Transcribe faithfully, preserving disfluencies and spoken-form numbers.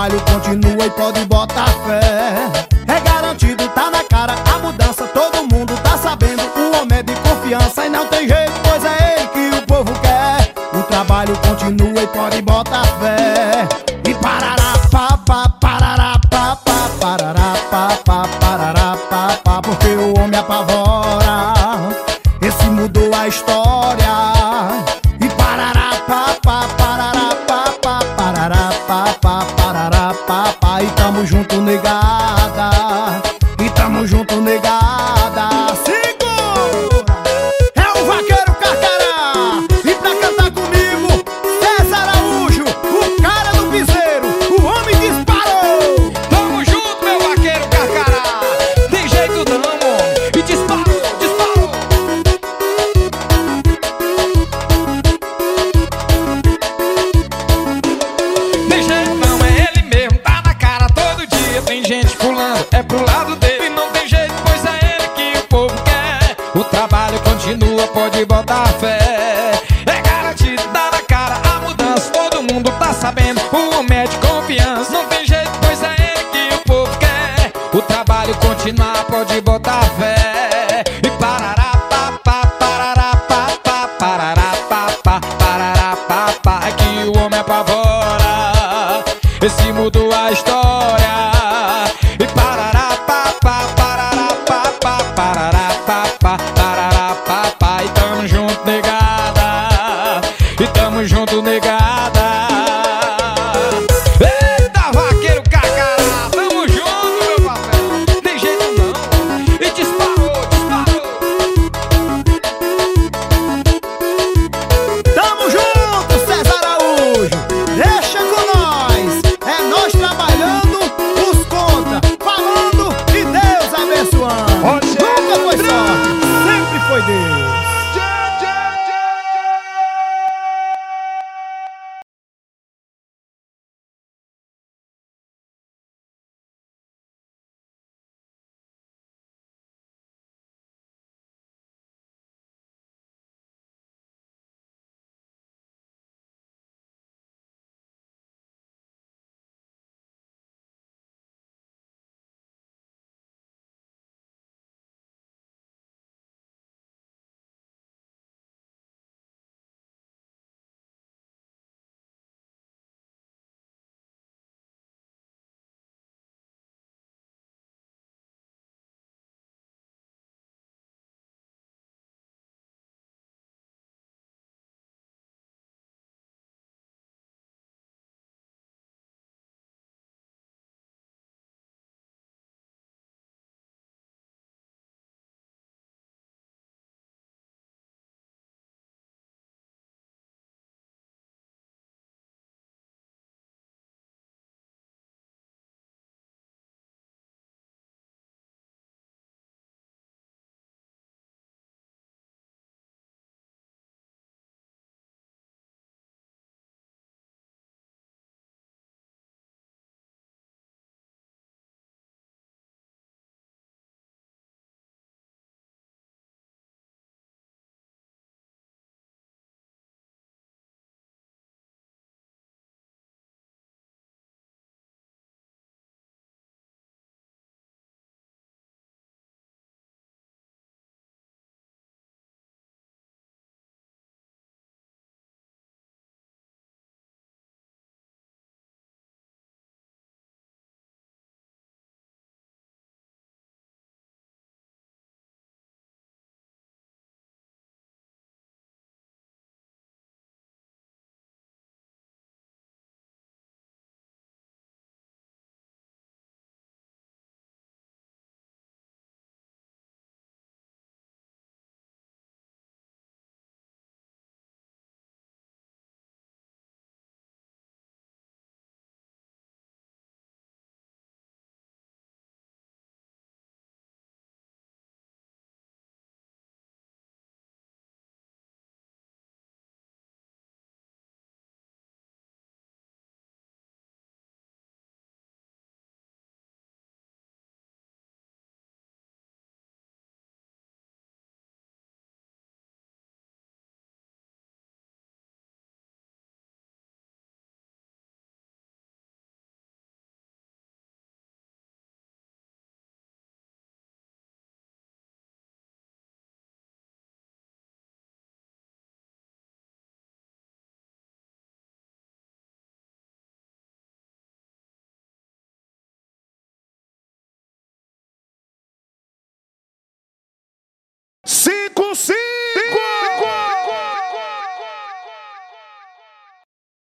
trabalho continua e pode botar fé. É garantido, tá na cara a mudança, todo mundo tá sabendo. O homem é de confiança e não tem jeito, pois é ele que o povo quer. O trabalho continua e pode botar fé. E parará, pá, pá, parará, pá, pá, parará, pá, pá, parará, pá, pá, porque o homem apavora. Esse mudou a história. E parará, pá, pá, parará, pá, pá, parará, pá, pá, parará, pá, pá. E tamo junto, negada. E tamo junto, negada. Segura! É o Vaqueiro Carcará. E pra cantar comigo, César Araújo, o cara do piseiro, o homem disparou. Tamo junto, meu vaqueiro Carcará. Tem jeito não, homem. E disparou, disparou. Tem jeito não, é ele mesmo, tá na cara todo dia. Tem gente pulando, é pro lado dele. Não tem jeito, pois é ele que o povo quer. O trabalho continua, pode botar fé. É garantido, tá na cara a mudança, todo mundo tá sabendo. O homem é de confiança, não tem jeito, pois é ele que o povo quer. O trabalho continuar, pode botar fé. E parará, pá, pá, parará, pá, pá, parará, pá, pá, parará, pá, pá. É que o homem apavora. Esse mudou a história. E parará, pá, pá, parará, pá, pá, parará, pá, pá, parará, pá, pá. E tamo junto, negada. E tamo junto, negada. Eita, vaqueiro Carcará, tamo junto, meu patrão. Tem jeito não. E disparou, disparou. Tamo junto, César Araújo. Deixa com nós. É nós trabalhando, os contra, falando e Deus abençoando. Nunca foi sorte, sempre foi Deus. consigo.